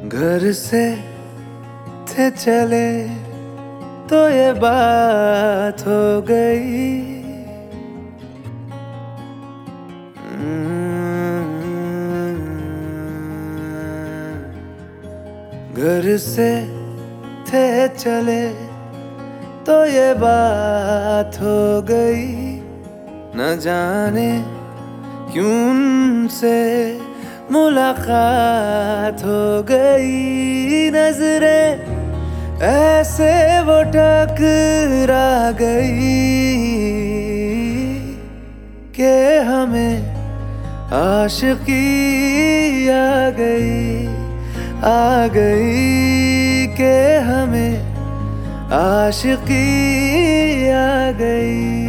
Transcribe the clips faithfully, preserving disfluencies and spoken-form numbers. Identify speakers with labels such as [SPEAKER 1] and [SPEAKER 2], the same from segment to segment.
[SPEAKER 1] घर से थे चले तो ये बात हो गई। घर से थे चले तो ये बात हो गई। न जाने क्यों उनसे मुलाकात हो गई। नजरें ऐसे वो टकरा गई कि हमें आशिकी आ गई आ गई कि हमें आशिकी आ गई।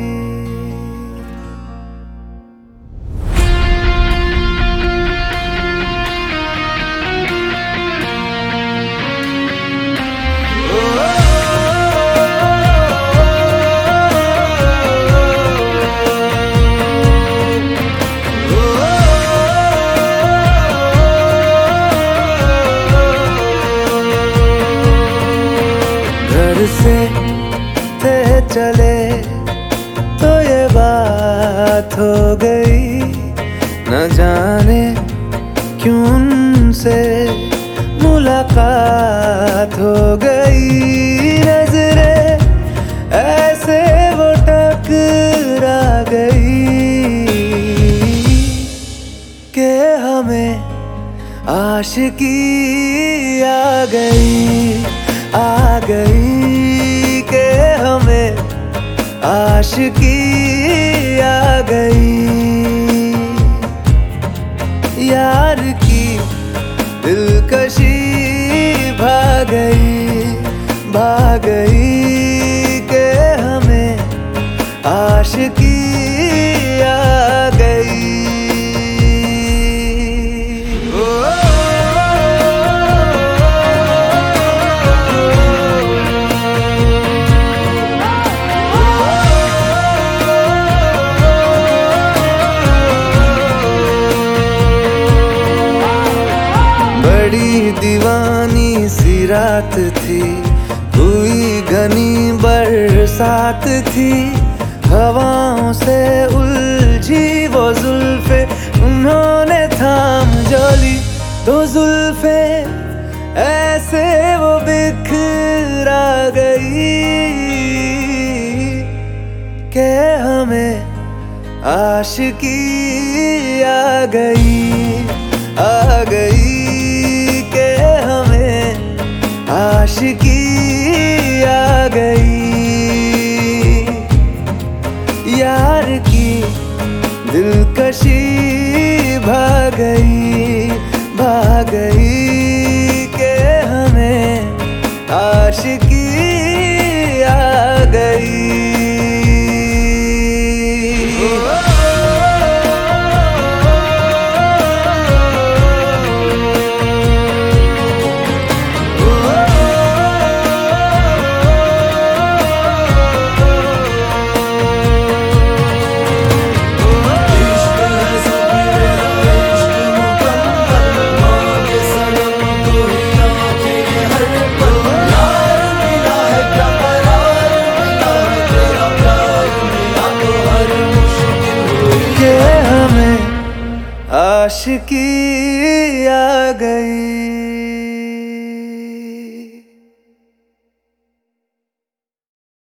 [SPEAKER 1] घर से थे चले तो ये बात हो गई। न जाने क्यों उनसे मुलाकात हो गई। नजरें ऐसे वो टकरा गई कि हमें आशिकी आ गई आ गई कि हमें आशिकी आ गई। यार की दिलकशी भाग गई भाग गई कि हमें आशिकी आ गई। बड़ी दीवानी सी रात थी, हुई घनी बरसात थी। हवाओं से उलझी वो जुल्फे, उन्होंने थाम जो ली दो जुल्फे। ऐसे वो बिखरा गई कि हमें आशिकी आ गई आ गई कि हमें आशिकी आ गई। यार की दिलकशी भाग गई भाग गई कि हमें आशिकी आ गई। आशिकी आ गई।